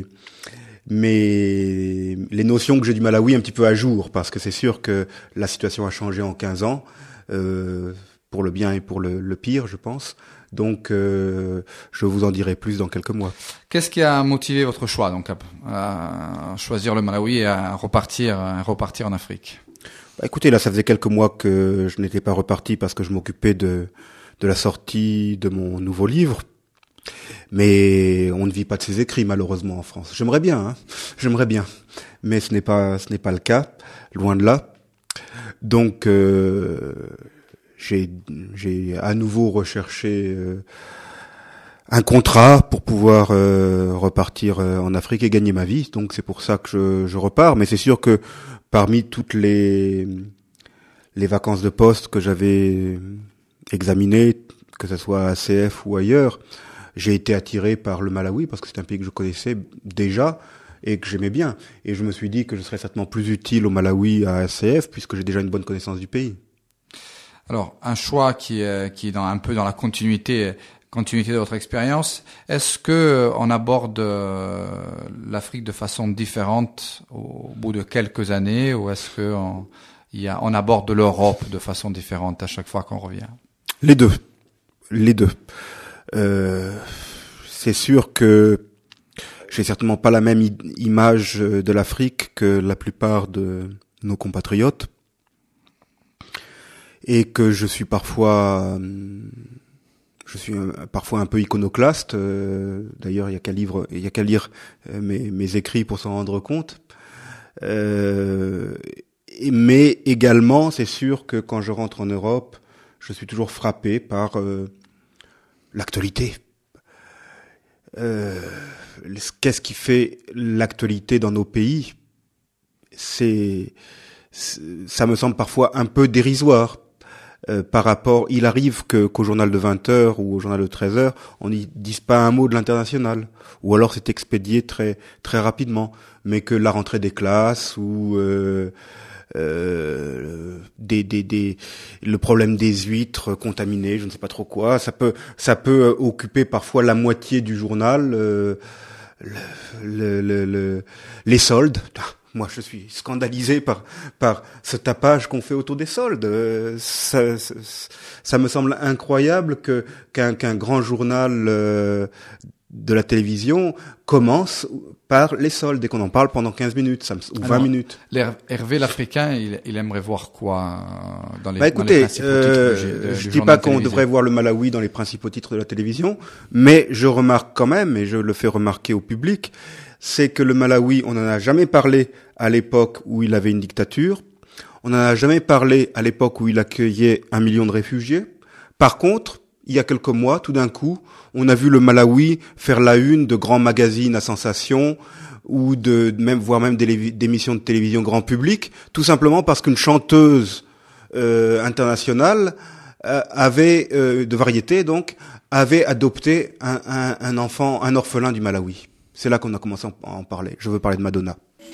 mes, les notions que j'ai du Malawi un petit peu à jour, parce que c'est sûr que la situation a changé en quinze ans, euh, pour le bien et pour le, le pire, je pense. Donc, euh, je vous en dirai plus dans quelques mois. Qu'est-ce qui a motivé votre choix, donc, à, à choisir le Malawi et à repartir, à repartir en Afrique? Bah, écoutez, là, ça faisait quelques mois que je n'étais pas reparti parce que je m'occupais de de la sortie de mon nouveau livre. Mais on ne vit pas de ses écrits, malheureusement, en France. J'aimerais bien, hein, j'aimerais bien, mais ce n'est pas ce n'est pas le cas, loin de là. Donc, euh, J'ai, j'ai à nouveau recherché euh, un contrat pour pouvoir euh, repartir euh, en Afrique et gagner ma vie. Donc c'est pour ça que je, je repars. Mais c'est sûr que parmi toutes les les vacances de poste que j'avais examinées, que ce soit à A C F ou ailleurs, j'ai été attiré par le Malawi parce que c'est un pays que je connaissais déjà et que j'aimais bien. Et je me suis dit que je serais certainement plus utile au Malawi à A C F puisque j'ai déjà une bonne connaissance du pays. Alors, un choix qui est, qui est dans, un peu dans la continuité, continuité de votre expérience. Est-ce que on aborde euh, l'Afrique de façon différente au, au bout de quelques années, ou est-ce que on, il y a, on aborde l'Europe de façon différente à chaque fois qu'on revient? Les deux, les deux. Euh, c'est sûr que j'ai certainement pas la même i- image de l'Afrique que la plupart de nos compatriotes. Et que je suis parfois, je suis parfois un peu iconoclaste. Euh, d'ailleurs, il y a qu'à livre, il y a qu'à lire mes, mes écrits pour s'en rendre compte. Euh, mais également, c'est sûr que quand je rentre en Europe, je suis toujours frappé par euh, l'actualité. Euh, qu'est-ce qui fait l'actualité dans nos pays? C'est, c'est, ça me semble parfois un peu dérisoire. Euh, par rapport, il arrive que qu'au journal de vingt heures ou au journal de treize heures, on n'y dise pas un mot de l'international, ou alors c'est expédié très très rapidement, mais que la rentrée des classes ou euh, euh, des des des le problème des huîtres contaminées, je ne sais pas trop quoi, ça peut ça peut occuper parfois la moitié du journal, euh, le, le, le, les soldes. Moi, je suis scandalisé par par ce tapage qu'on fait autour des soldes. Euh, ça, ça, ça me semble incroyable que qu'un qu'un grand journal euh, de la télévision commence par les soldes et qu'on en parle pendant quinze minutes ça me, ou vingt Alors, minutes. Hervé l'Africain, il, il aimerait voir quoi dans les, bah, écoutez, dans les principaux euh, titres de, de, je du dis journal pas qu'on télévisé. devrait voir le Malawi dans les principaux titres de la télévision, mais je remarque quand même, et je le fais remarquer au public, c'est que le Malawi, on n'en a jamais parlé à l'époque où il avait une dictature, on n'en a jamais parlé à l'époque où il accueillait un million de réfugiés. Par contre, il y a quelques mois, tout d'un coup, on a vu le Malawi faire la une de grands magazines à sensation, ou de même voire même d'émissions de télévision grand public, tout simplement parce qu'une chanteuse euh, internationale euh, avait euh, de variété donc avait adopté un, un, un enfant, un orphelin du Malawi. C'est là qu'on a commencé à en parler. Je veux parler de Madonna.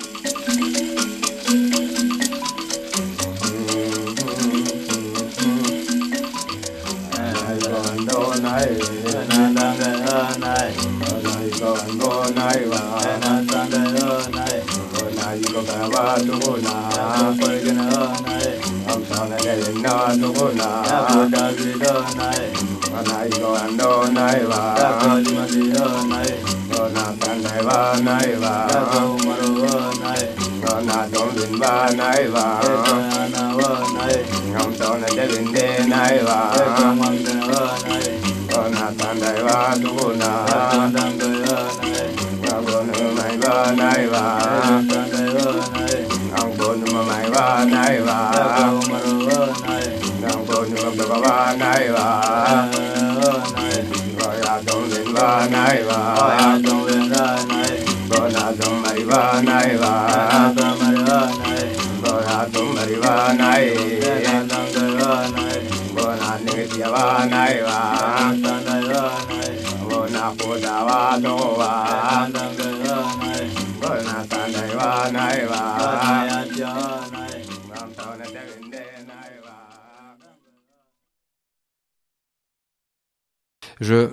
Je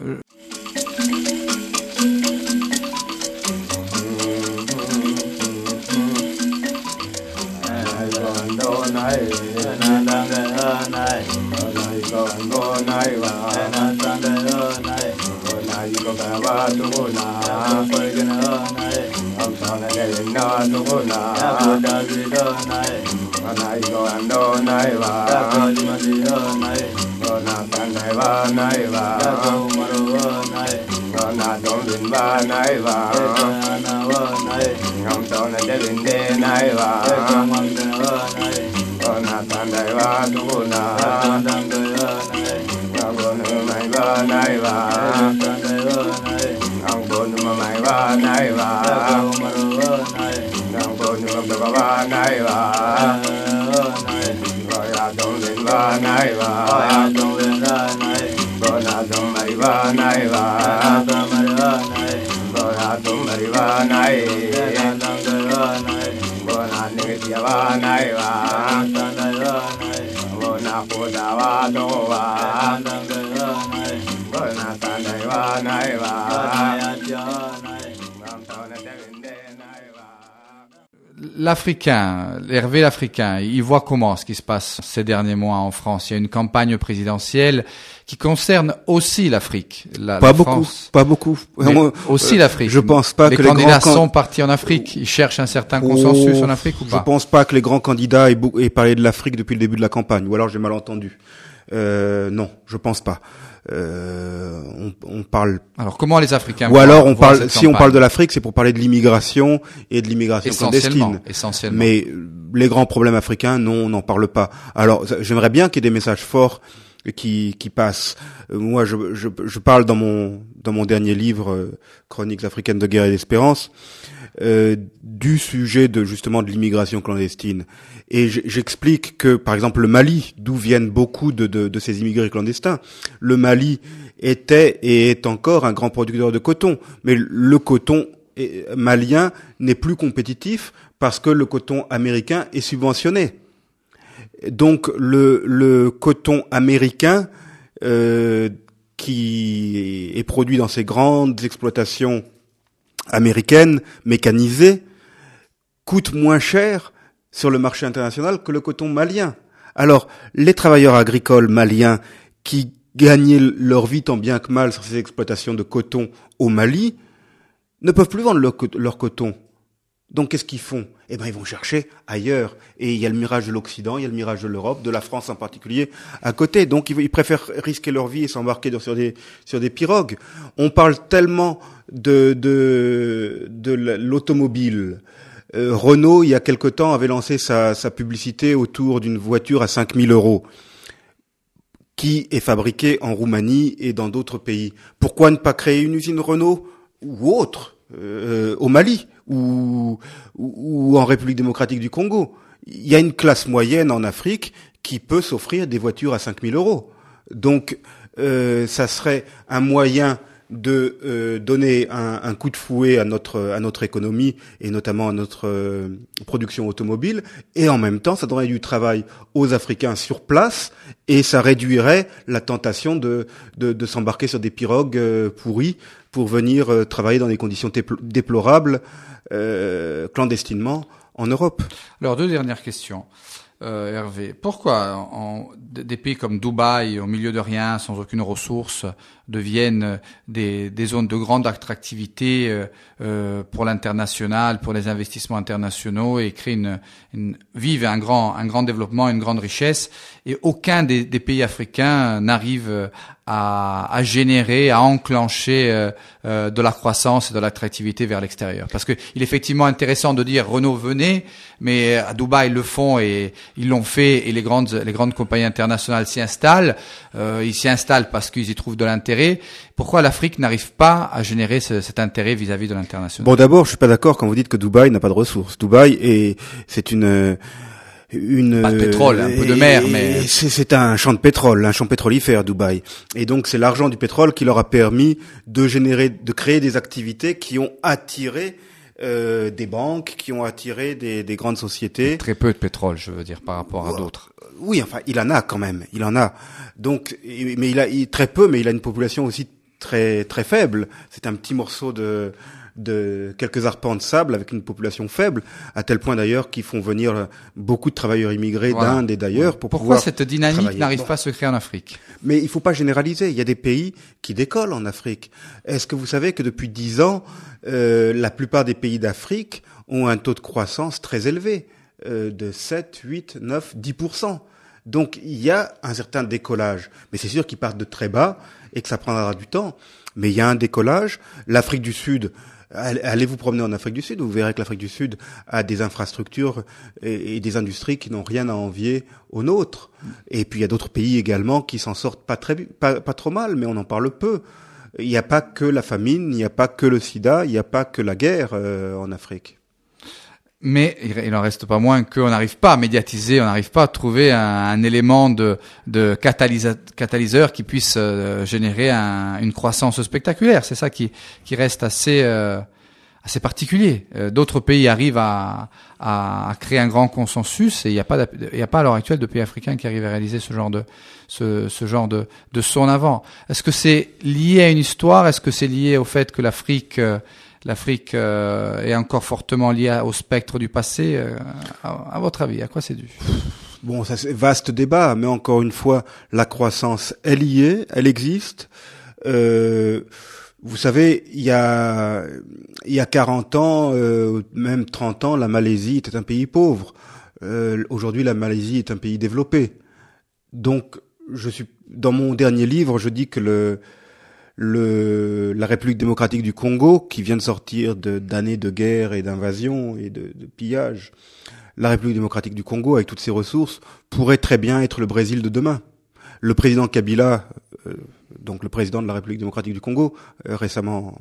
L'Africain, Hervé l'Africain, il voit comment ce qui se passe ces derniers mois en France. Il y a une campagne présidentielle qui concerne aussi l'Afrique. La, pas la beaucoup, France, pas beaucoup. Moi, aussi euh, l'Afrique. Je pense pas les que candidats les grands sont partis en Afrique. Ils cherchent un certain consensus oh, en Afrique ou pas? Je pense pas que les grands candidats aient, aient parlé de l'Afrique depuis le début de la campagne. Ou alors j'ai mal entendu. Euh, non, je pense pas. Euh, on, on parle. Alors comment les Africains? Ou alors on parle. Si on parle de l'Afrique, c'est pour parler de l'immigration et de l'immigration clandestine. Essentiellement. Mais les grands problèmes africains, non, on n'en parle pas. Alors j'aimerais bien qu'il y ait des messages forts qui qui passent. Euh, moi, je, je je parle dans mon dans mon dernier livre, euh, Chroniques africaines de guerre et d'espérance, euh, du sujet de justement de l'immigration clandestine. Et j'explique que, par exemple, le Mali, d'où viennent beaucoup de, de, de ces immigrés clandestins, le Mali était et est encore un grand producteur de coton. Mais le coton malien n'est plus compétitif parce que le coton américain est subventionné. Donc, le, le coton américain, euh, qui est produit dans ces grandes exploitations américaines, mécanisées, coûte moins cher sur le marché international que le coton malien. Alors, les travailleurs agricoles maliens qui gagnaient leur vie tant bien que mal sur ces exploitations de coton au Mali ne peuvent plus vendre leur, leur coton. Donc, qu'est-ce qu'ils font? Eh ben, ils vont chercher ailleurs. Et il y a le mirage de l'Occident, il y a le mirage de l'Europe, de la France en particulier, à côté. Donc, ils, ils préfèrent risquer leur vie et s'embarquer sur des, sur des pirogues. On parle tellement de, de, de l'automobile. Euh, Renault, il y a quelque temps, avait lancé sa, sa publicité autour d'une voiture à cinq mille euros qui est fabriquée en Roumanie et dans d'autres pays. Pourquoi ne pas créer une usine Renault ou autre euh, au Mali ou, ou, ou en République démocratique du Congo? Il y a une classe moyenne en Afrique qui peut s'offrir des voitures à cinq mille euros. Donc, euh, ça serait un moyen de euh, donner un, un coup de fouet à notre à notre économie et notamment à notre euh, production automobile, et en même temps ça donnerait du travail aux Africains sur place et ça réduirait la tentation de de, de s'embarquer sur des pirogues euh, pourries pour venir euh, travailler dans des conditions déplorables euh, clandestinement en Europe. Alors deux dernières questions. Euh, Hervé, pourquoi en, des pays comme Dubaï, au milieu de rien, sans aucune ressource, deviennent des, des zones de grande attractivité euh, euh, pour l'international, pour les investissements internationaux et créent une, une vivent un grand, un grand développement, une grande richesse, et aucun des, des pays africains n'arrive à, à générer, à enclencher euh, euh, de la croissance et de l'attractivité vers l'extérieur. Parce que il est effectivement intéressant de dire Renault venez, mais à Dubaï ils le font et ils l'ont fait et les grandes les grandes compagnies internationales s'y installent. Euh, ils s'y installent parce qu'ils y trouvent de l'intérêt. Pourquoi l'Afrique n'arrive pas à générer ce, cet intérêt vis-à-vis de l'international? Bon, d'abord, je suis pas d'accord quand vous dites que Dubaï n'a pas de ressources. Dubaï est c'est une une pas de pétrole, un peu de mer, mais c'est, c'est un champ de pétrole, un champ pétrolifère, Dubaï. Et donc c'est l'argent du pétrole qui leur a permis de générer, de créer des activités qui ont attiré euh, des banques, qui ont attiré des, des grandes sociétés. Très peu de pétrole, je veux dire, par rapport à d'autres. Oui, enfin, il en a quand même, il en a. Donc, mais il a il, très peu, mais il a une population aussi très très faible. C'est un petit morceau de de quelques arpents de sable avec une population faible, à tel point d'ailleurs qu'ils font venir beaucoup de travailleurs immigrés voilà. d'Inde et d'ailleurs pour Pourquoi pouvoir cette dynamique travailler. n'arrive bon. pas à se créer en Afrique? Mais il faut pas généraliser. Il y a des pays qui décollent en Afrique. Est-ce que vous savez que depuis dix ans, euh, la plupart des pays d'Afrique ont un taux de croissance très élevé, euh, de sept, huit, neuf, dix pour cent. Donc il y a un certain décollage. Mais c'est sûr qu'ils partent de très bas et que ça prendra du temps. Mais il y a un décollage. L'Afrique du Sud, allez vous promener en Afrique du Sud, vous verrez que l'Afrique du Sud a des infrastructures et, et des industries qui n'ont rien à envier aux nôtres. Et puis il y a d'autres pays également qui s'en sortent pas très, pas, pas trop mal, mais on en parle peu. Il n'y a pas que la famine, il n'y a pas que le sida, il n'y a pas que la guerre euh, en Afrique. Mais il n'en reste pas moins qu'on n'arrive pas à médiatiser, on n'arrive pas à trouver un, un élément de, de catalysa- catalyseur qui puisse euh, générer un, une croissance spectaculaire. C'est ça qui, qui reste assez, euh, assez particulier. Euh, d'autres pays arrivent à, à, à créer un grand consensus et il n'y a pas, il n'y a pas à l'heure actuelle de pays africains qui arrivent à réaliser ce genre de, ce, ce genre de, de saut en avant. Est-ce que c'est lié à une histoire? Est-ce que c'est lié au fait que l'Afrique euh, L'Afrique euh, est encore fortement liée au spectre du passé. Euh, à, à votre avis, à quoi c'est dû? Bon, ça c'est vaste débat, mais encore une fois, la croissance, elle y est, elle existe. Euh, vous savez, il y a il y a quarante ans, euh, même trente ans, la Malaisie était un pays pauvre. Euh, aujourd'hui, la Malaisie est un pays développé. Donc, je suis dans mon dernier livre, je dis que le Le, la République démocratique du Congo, qui vient de sortir de, d'années de guerre et d'invasion et de, de pillage, la République démocratique du Congo, avec toutes ses ressources, pourrait très bien être le Brésil de demain. Le président Kabila, euh, donc le président de la République démocratique du Congo, euh, récemment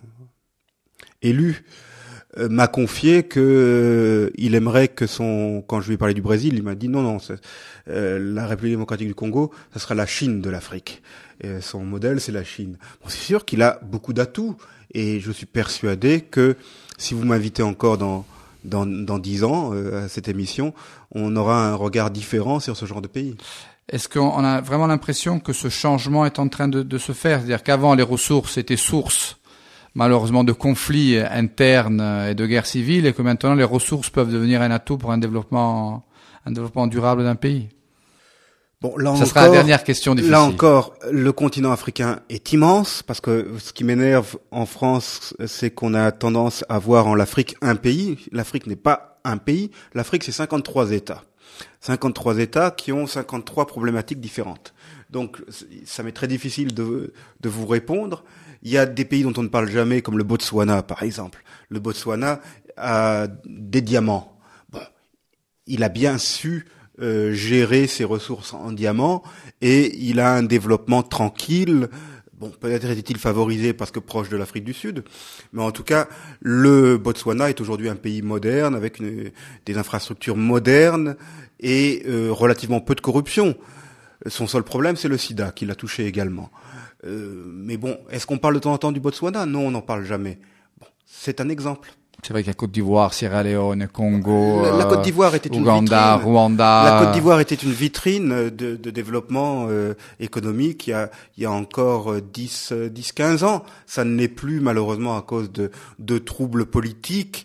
élu, euh, m'a confié que euh, il aimerait que son, quand je lui ai parlé du Brésil, il m'a dit non, non, euh, la République démocratique du Congo, ça sera la Chine de l'Afrique. Et son modèle, c'est la Chine. Bon, c'est sûr qu'il a beaucoup d'atouts, et je suis persuadé que si vous m'invitez encore dans dans dans dix ans euh, à cette émission, on aura un regard différent sur ce genre de pays. Est-ce qu'on a vraiment l'impression que ce changement est en train de, de se faire? C'est-à-dire qu'avant, les ressources étaient source, malheureusement, de conflits internes et de guerres civiles, et que maintenant, les ressources peuvent devenir un atout pour un développement, un développement durable d'un pays? Bon, là Ça encore, sera la dernière question difficile. Là encore, le continent africain est immense, parce que ce qui m'énerve en France, c'est qu'on a tendance à voir en l'Afrique un pays. L'Afrique n'est pas un pays. L'Afrique, c'est cinquante-trois États. cinquante-trois États qui ont cinquante-trois problématiques différentes. Donc, ça m'est très difficile de, de vous répondre. Il y a des pays dont on ne parle jamais, comme le Botswana, par exemple. Le Botswana a des diamants. Bon, il a bien su Euh, gérer ses ressources en diamants, et il a un développement tranquille. Bon, peut-être était-il favorisé parce que proche de l'Afrique du Sud, mais en tout cas, le Botswana est aujourd'hui un pays moderne, avec une, des infrastructures modernes et euh, relativement peu de corruption. Son seul problème, c'est le sida, qui l'a touché également. Euh, mais bon, est-ce qu'on parle de temps en temps du Botswana? Non, on n'en parle jamais. Bon, c'est un exemple. C'est vrai qu'il y a Côte d'Ivoire, Sierra Leone, Congo, la, la Côte d'Ivoire était une Ouganda, vitrine. Rwanda. La Côte d'Ivoire était une vitrine de, de développement euh, économique il y a, il y a encore dix, quinze ans. Ça ne l'est plus malheureusement à cause de, de troubles politiques.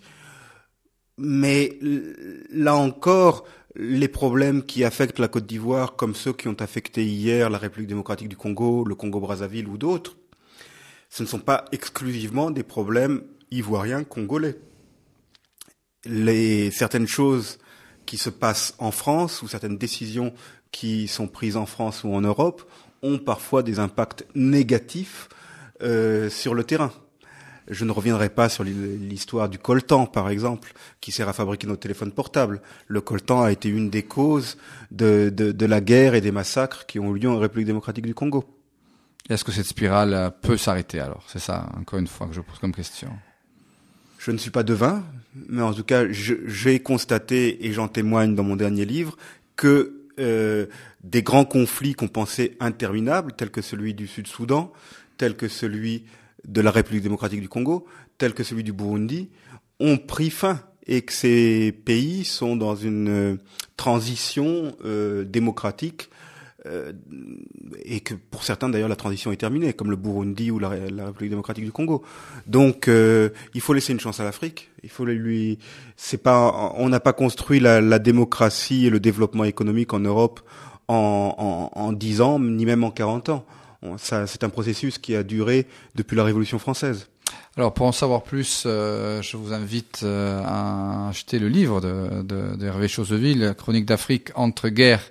Mais là encore, les problèmes qui affectent la Côte d'Ivoire, comme ceux qui ont affecté hier la République démocratique du Congo, le Congo-Brazzaville ou d'autres, ce ne sont pas exclusivement des problèmes ivoiriens, congolais. Les, certaines choses qui se passent en France, ou certaines décisions qui sont prises en France ou en Europe, ont parfois des impacts négatifs euh, sur le terrain. Je ne reviendrai pas sur l'histoire du coltan, par exemple, qui sert à fabriquer nos téléphones portables. Le coltan a été une des causes de, de, de la guerre et des massacres qui ont eu lieu en République démocratique du Congo. Est-ce que cette spirale peut s'arrêter alors? C'est ça, encore une fois, que je pose comme question. Je ne suis pas devin, mais en tout cas, je, j'ai constaté, et j'en témoigne dans mon dernier livre, que euh, des grands conflits qu'on pensait interminables, tels que celui du Sud-Soudan, tels que celui de la République démocratique du Congo, tels que celui du Burundi, ont pris fin, et que ces pays sont dans une euh, transition euh, démocratique, euh, et que pour certains d'ailleurs la transition est terminée, comme le Burundi ou la, la République démocratique du Congo. Donc euh, il faut laisser une chance à l'Afrique. Il faut lui, c'est pas, on n'a pas construit la, la démocratie et le développement économique en Europe en, en, en dix ans, ni même en quarante ans. On, ça, c'est un processus qui a duré depuis la Révolution française. Alors pour en savoir plus, euh, je vous invite euh, à acheter le livre de, de, de Hervé Choseville, Chronique d'Afrique entre guerre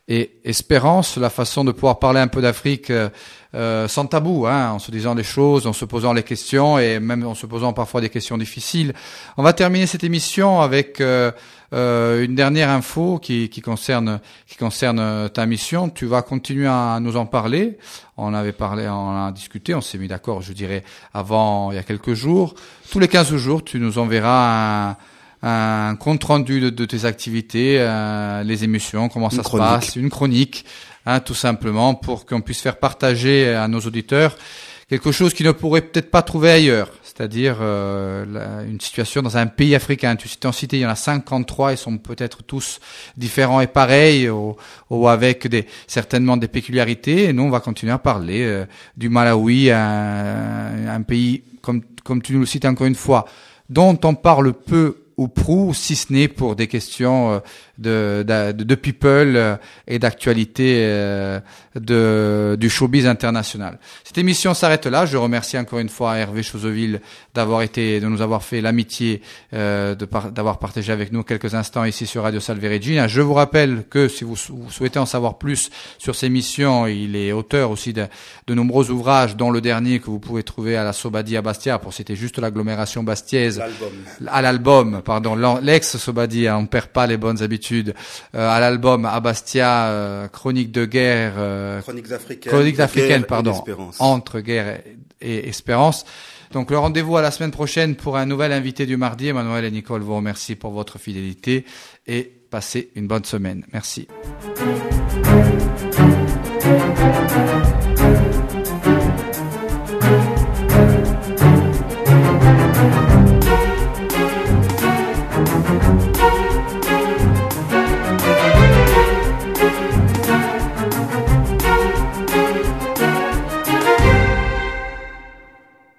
et espérance, la façon de pouvoir parler un peu d'Afrique euh, euh, sans tabou, hein, en se disant des choses, en se posant les questions et même en se posant parfois des questions difficiles. On va terminer cette émission avec euh, euh, une dernière info qui, qui concerne qui concerne ta mission. Tu vas continuer à nous en parler. On avait parlé, on a discuté, on s'est mis d'accord, je dirais, avant il y a quelques jours. Tous les quinze jours, tu nous enverras un un compte rendu de, de tes activités, euh, les émissions, comment ça une se chronique. passe, une chronique, hein, tout simplement, pour qu'on puisse faire partager à nos auditeurs quelque chose qu'ils ne pourraient peut-être pas trouver ailleurs, c'est-à-dire euh, la, une situation dans un pays africain. Tu t'en citais, il y en a cinquante-trois, ils sont peut-être tous différents et pareils, ou, ou avec des, certainement des péculiarités. Et nous, on va continuer à parler euh, du Malawi, un, un pays, comme, comme tu nous le cites encore une fois, dont on parle peu ou prou, si ce n'est pour des questions de, de, de people et d'actualité de, du showbiz international. Cette émission s'arrête là. Je remercie encore une fois Hervé Choseville d'avoir été, de nous avoir fait l'amitié euh, de par, d'avoir partagé avec nous quelques instants ici sur Radio Salve Regina. Je vous rappelle que si vous, vous souhaitez en savoir plus sur ces missions, il est auteur aussi de, de nombreux ouvrages, dont le dernier que vous pouvez trouver à la Sobadi à Bastia, pour citer juste l'agglomération bastiaise. L'album. À l'album, pardon, l'ex-Sobadi, hein, on perd pas les bonnes habitudes. Euh, à l'album à Bastia, euh, Chroniques de guerre, euh, Chroniques africaines, Chroniques africaines, guerre pardon, et entre guerre et, et espérance. Donc le rendez-vous à la semaine prochaine pour un nouvel invité du mardi. Emmanuel et Nicole vous remercient pour votre fidélité et passez une bonne semaine. Merci.